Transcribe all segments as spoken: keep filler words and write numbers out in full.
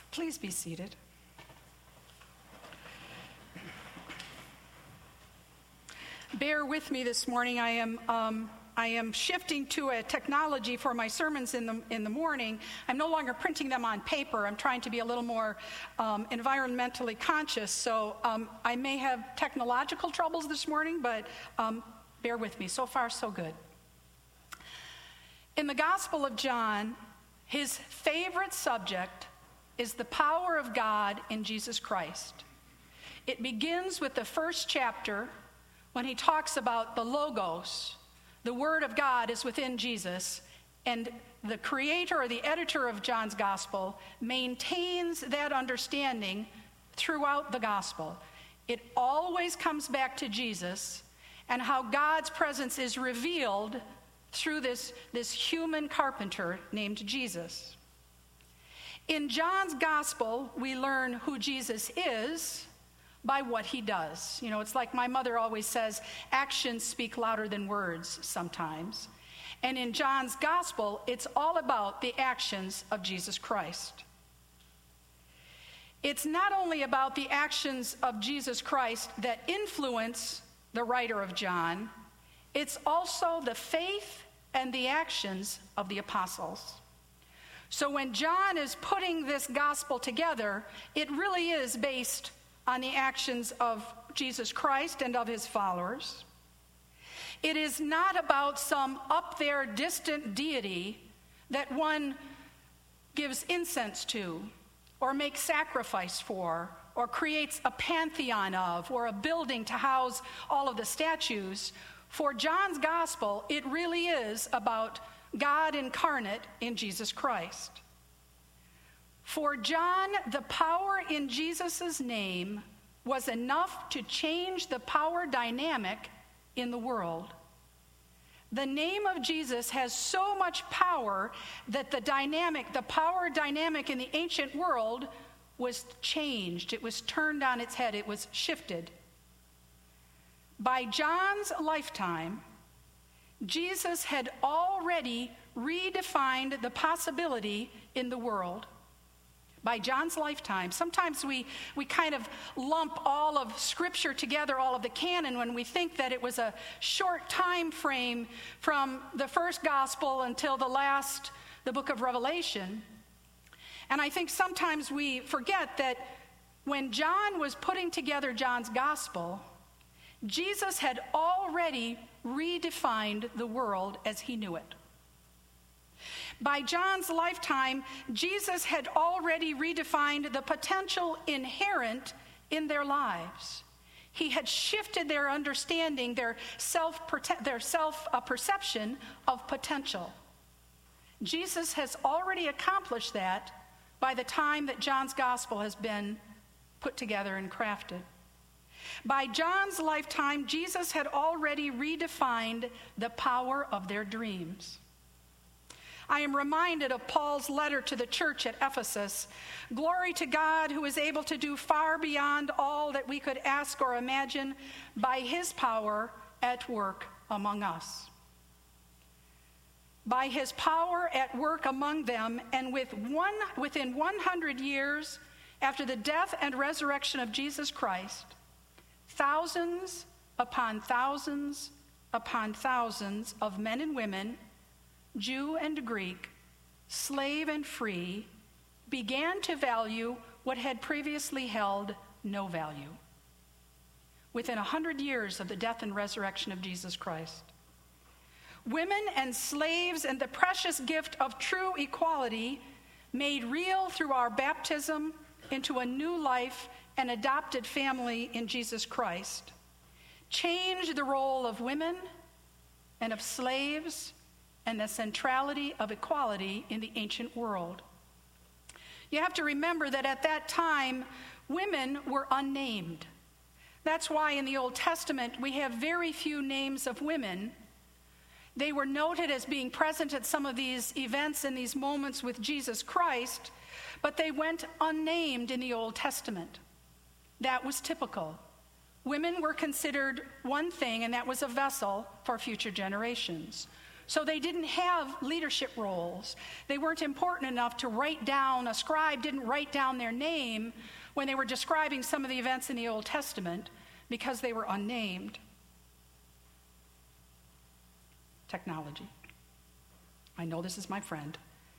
Please be seated. Bear with me this morning. I am um, I am shifting to a technology for my sermons in the in the morning. I'm no longer printing them on paper. I'm trying to be a little more um, environmentally conscious. So um, I may have technological troubles this morning, but um, bear with me. So far, so good. In the Gospel of John, his favorite subject is the power of God in Jesus Christ. It begins with the first chapter when he talks about the Logos. The Word of God is within Jesus, and the creator or the editor of John's Gospel maintains that understanding throughout the Gospel. It always comes back to Jesus and how God's presence is revealed through this, this human carpenter named Jesus. In John's Gospel, we learn who Jesus is by what he does. You know, it's like my mother always says, actions speak louder than words sometimes. And in John's Gospel, it's all about the actions of Jesus Christ. It's not only about the actions of Jesus Christ that influence the writer of John, it's also the faith and the actions of the apostles. So when John is putting this gospel together, it really is based on the actions of Jesus Christ and of his followers. It is not about some up there distant deity that one gives incense to, or makes sacrifice for, or creates a pantheon of, or a building to house all of the statues. For John's gospel, it really is about God incarnate in Jesus Christ. For John, the power in Jesus' name was enough to change the power dynamic in the world. The name of Jesus has so much power that the dynamic, the power dynamic in the ancient world was changed. It was turned on its head. It was shifted. By John's lifetime, Jesus had already redefined the possibility in the world. By John's lifetime, sometimes we, we kind of lump all of Scripture together, all of the canon, when we think that it was a short time frame from the first gospel until the last, the book of Revelation. And I think sometimes we forget that when John was putting together John's gospel, Jesus had already redefined the world as he knew it. By John's lifetime, Jesus had already redefined the potential inherent in their lives. He had shifted their understanding, their self their self perception of potential. Jesus has already accomplished that by the time that John's gospel has been put together and crafted. By John's lifetime, Jesus had already redefined the power of their dreams. I am reminded of Paul's letter to the church at Ephesus. Glory to God, who is able to do far beyond all that we could ask or imagine by his power at work among us. By his power at work among them, and with one, within one hundred years after the death and resurrection of Jesus Christ, thousands upon thousands upon thousands of men and women, Jew and Greek, slave and free, began to value what had previously held no value. Within a hundred years of the death and resurrection of Jesus Christ, women and slaves and the precious gift of true equality made real through our baptism into a new life and adopted family in Jesus Christ, changed the role of women and of slaves and the centrality of equality in the ancient world. You have to remember that at that time, women were unnamed. That's why in the Old Testament, we have very few names of women. They were noted as being present at some of these events and these moments with Jesus Christ, but they went unnamed in the Old Testament. That was typical. Women were considered one thing, and that was a vessel for future generations. So they didn't have leadership roles. They weren't important enough to write down, a scribe didn't write down their name when they were describing some of the events in the Old Testament because they were unnamed. Technology. I know this is my friend.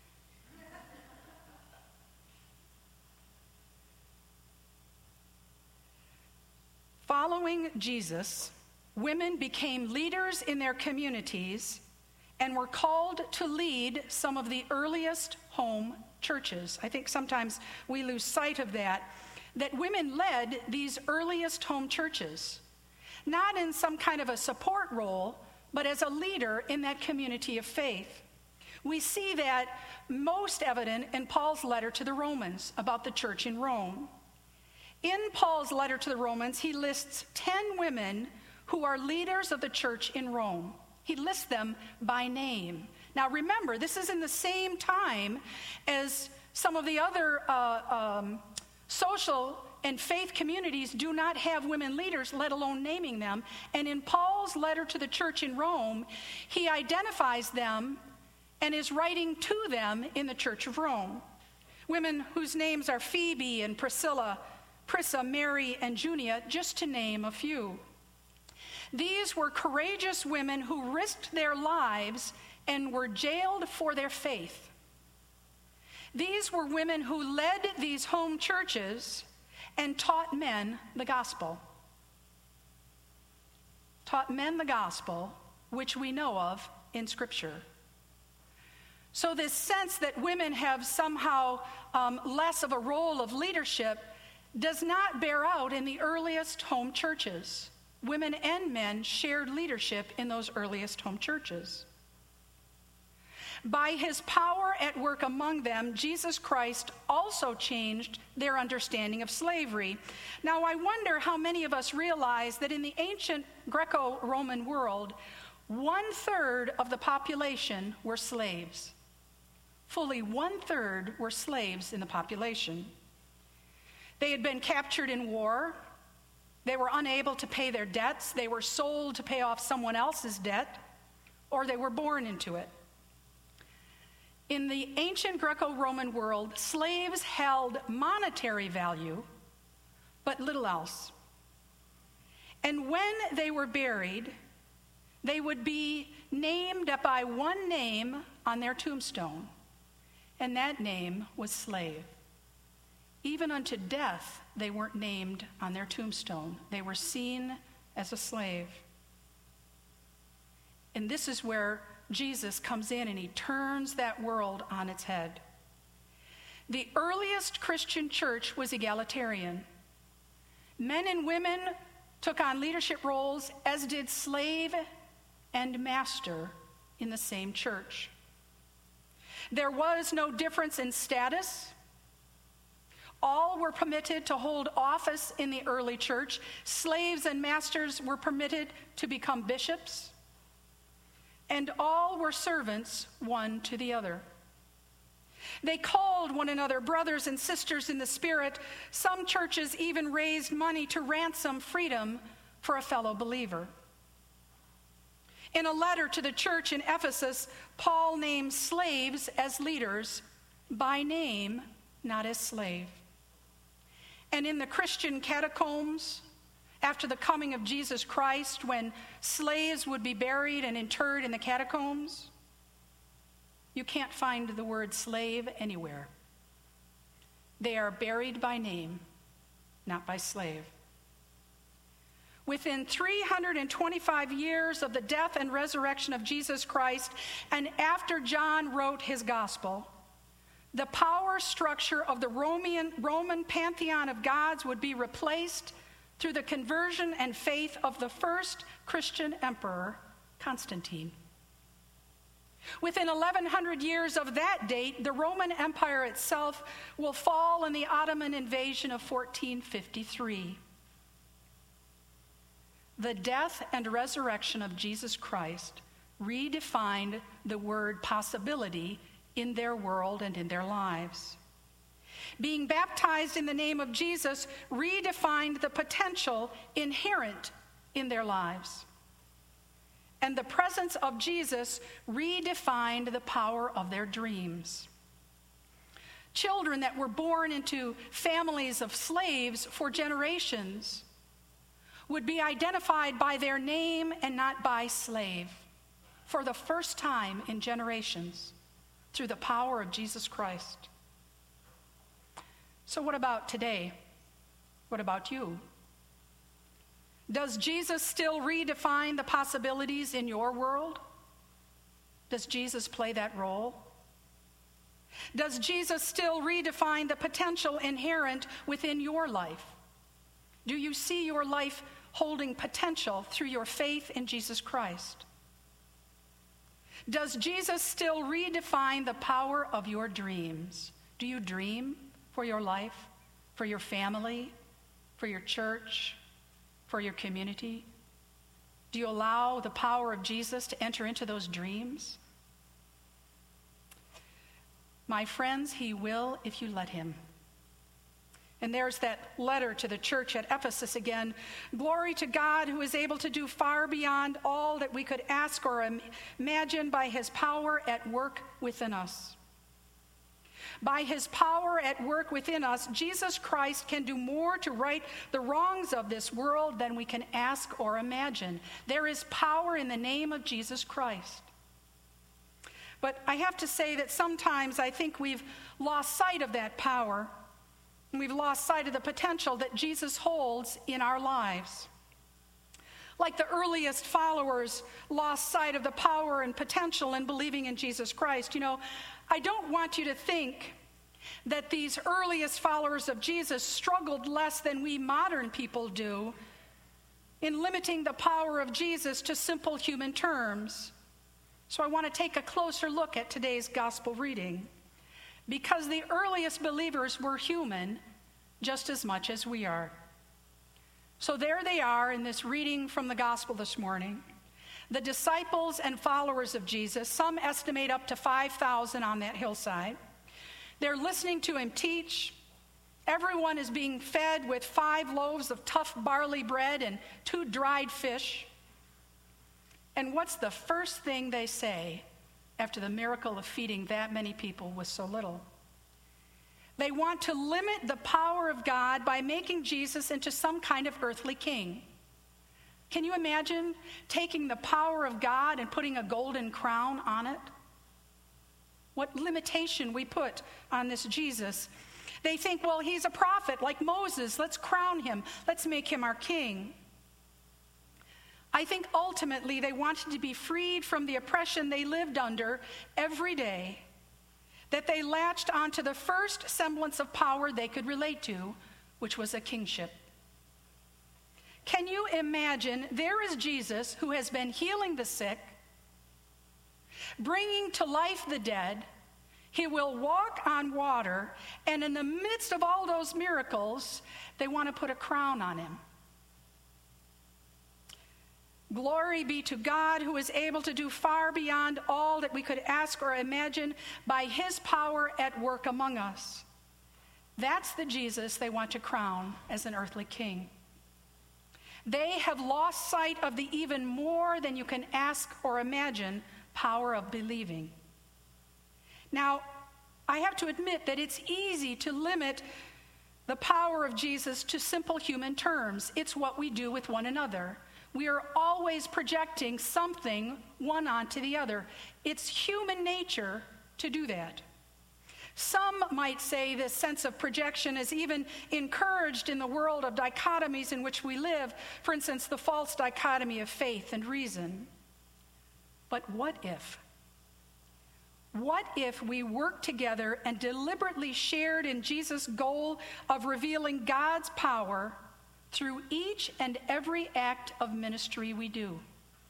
Following Jesus, women became leaders in their communities and were called to lead some of the earliest home churches. I think sometimes we lose sight of that, that women led these earliest home churches, not in some kind of a support role, but as a leader in that community of faith. We see that most evident in Paul's letter to the Romans about the church in Rome. In Paul's letter to the Romans, he lists ten women who are leaders of the church in Rome. He lists them by name. Now remember, this is in the same time as some of the other uh, um, social and faith communities do not have women leaders, let alone naming them. And in Paul's letter to the church in Rome, he identifies them and is writing to them in the church of Rome. Women whose names are Phoebe and Priscilla, Prisca, Mary, and Junia, just to name a few. These were courageous women who risked their lives and were jailed for their faith. These were women who led these home churches and taught men the gospel. Taught men the gospel, which we know of in Scripture. So this sense that women have somehow um, less of a role of leadership does not bear out in the earliest home churches. Women and men shared leadership in those earliest home churches. By his power at work among them, Jesus Christ also changed their understanding of slavery. Now, I wonder how many of us realize that in the ancient Greco-Roman world, one-third of the population were slaves. Fully one-third were slaves in the population. They had been captured in war. They were unable to pay their debts. They were sold to pay off someone else's debt, or they were born into it. In the ancient Greco-Roman world, slaves held monetary value, but little else. And when they were buried, they would be named by one name on their tombstone, and that name was slave. Even unto death, they weren't named on their tombstone. They were seen as a slave. And this is where Jesus comes in and he turns that world on its head. The earliest Christian church was egalitarian. Men and women took on leadership roles, as did slave and master in the same church. There was no difference in status. All were permitted to hold office in the early church. Slaves and masters were permitted to become bishops. And all were servants one to the other. They called one another brothers and sisters in the Spirit. Some churches even raised money to ransom freedom for a fellow believer. In a letter to the church in Ephesus, Paul names slaves as leaders by name, not as slave. And in the Christian catacombs, after the coming of Jesus Christ, when slaves would be buried and interred in the catacombs, you can't find the word slave anywhere. They are buried by name, not by slave. Within three hundred twenty-five years of the death and resurrection of Jesus Christ, and after John wrote his gospel, the power structure of the Roman, Roman pantheon of gods would be replaced through the conversion and faith of the first Christian emperor, Constantine. Within eleven hundred years of that date, the Roman Empire itself will fall in the Ottoman invasion of fourteen fifty-three. The death and resurrection of Jesus Christ redefined the word possibility in their world and in their lives. Being baptized in the name of Jesus redefined the potential inherent in their lives. and the presence of Jesus redefined the power of their dreams. Children that were born into families of slaves for generations would be identified by their name and not by slave for the first time in generations through the power of Jesus Christ. So what about today? What about you? Does Jesus still redefine the possibilities in your world? Does Jesus play that role? Does Jesus still redefine the potential inherent within your life? Do you see your life holding potential through your faith in Jesus Christ? Does Jesus still redefine the power of your dreams? Do you dream for your life, for your family, for your church, for your community? Do you allow the power of Jesus to enter into those dreams? My friends, he will if you let him. And there's that letter to the church at Ephesus again. Glory to God who is able to do far beyond all that we could ask or imagine by his power at work within us. By his power at work within us, Jesus Christ can do more to right the wrongs of this world than we can ask or imagine. There is power in the name of Jesus Christ. But I have to say that sometimes I think we've lost sight of that power. We've lost sight of the potential that Jesus holds in our lives. Like the earliest followers lost sight of the power and potential in believing in Jesus Christ. You know, I don't want you to think that these earliest followers of Jesus struggled less than we modern people do in limiting the power of Jesus to simple human terms. So I want to take a closer look at today's gospel reading, because the earliest believers were human just as much as we are. So there they are in this reading from the gospel this morning. The disciples and followers of Jesus, some estimate up to five thousand on that hillside. They're listening to him teach. Everyone is being fed with five loaves of tough barley bread and two dried fish. And what's the first thing they say after the miracle of feeding that many people with so little? They want to limit the power of God by making Jesus into some kind of earthly king. Can you imagine taking the power of God and putting a golden crown on it? What limitation we put on this Jesus. They think, well, he's a prophet like Moses. Let's crown him. Let's make him our king. I think ultimately they wanted to be freed from the oppression they lived under every day, that they latched onto the first semblance of power they could relate to, which was a kingship. Can you imagine, there is Jesus who has been healing the sick, bringing to life the dead. He will walk on water, and in the midst of all those miracles, they want to put a crown on him. Glory be to God who is able to do far beyond all that we could ask or imagine by his power at work among us. That's the Jesus they want to crown as an earthly king. They have lost sight of the even more than you can ask or imagine power of believing. Now, I have to admit that it's easy to limit the power of Jesus to simple human terms. It's what we do with one another. We are always projecting something one onto the other. It's human nature to do that. Some might say this sense of projection is even encouraged in the world of dichotomies in which we live. For instance, the false dichotomy of faith and reason. But what if? What if we worked together and deliberately shared in Jesus' goal of revealing God's power through each and every act of ministry we do?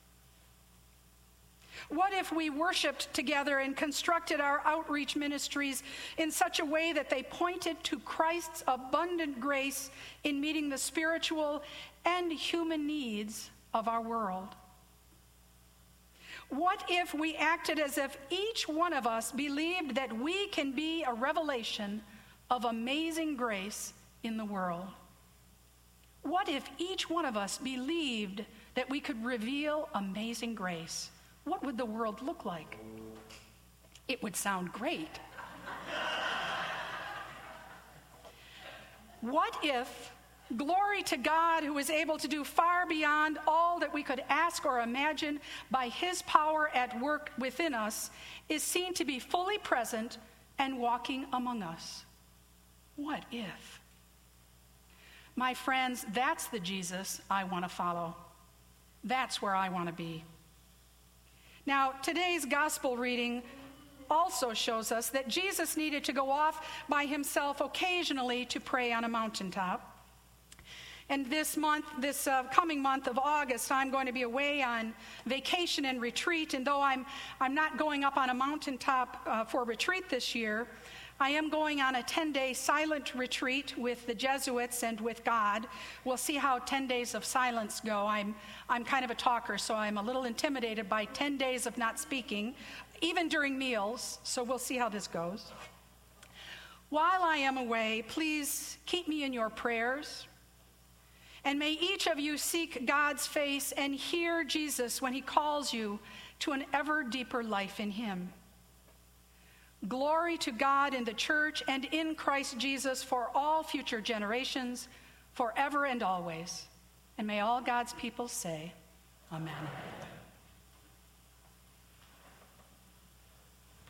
What if we worshiped together and constructed our outreach ministries in such a way that they pointed to Christ's abundant grace in meeting the spiritual and human needs of our world? What if we acted as if each one of us believed that we can be a revelation of amazing grace in the world? What if each one of us believed that we could reveal amazing grace, what would the world look like? It would sound great. What if glory to God, who is able to do far beyond all that we could ask or imagine by his power at work within us, is seen to be fully present and walking among us? What if? My friends, that's the Jesus I want to follow. That's where I want to be. Now, today's gospel reading also shows us that Jesus needed to go off by himself occasionally to pray on a mountaintop. And this month, this uh, coming month of August, I'm going to be away on vacation and retreat. And though I'm, I'm not going up on a mountaintop uh, for retreat this year, I am going on a ten-day silent retreat with the Jesuits and with God. We'll see how ten days of silence go. I'm, I'm kind of a talker, so I'm a little intimidated by ten days of not speaking, even during meals. So we'll see how this goes. While I am away, please keep me in your prayers. And may each of you seek God's face and hear Jesus when he calls you to an ever deeper life in him. Glory to God in the church and in Christ Jesus for all future generations, forever and always. And may all God's people say, Amen.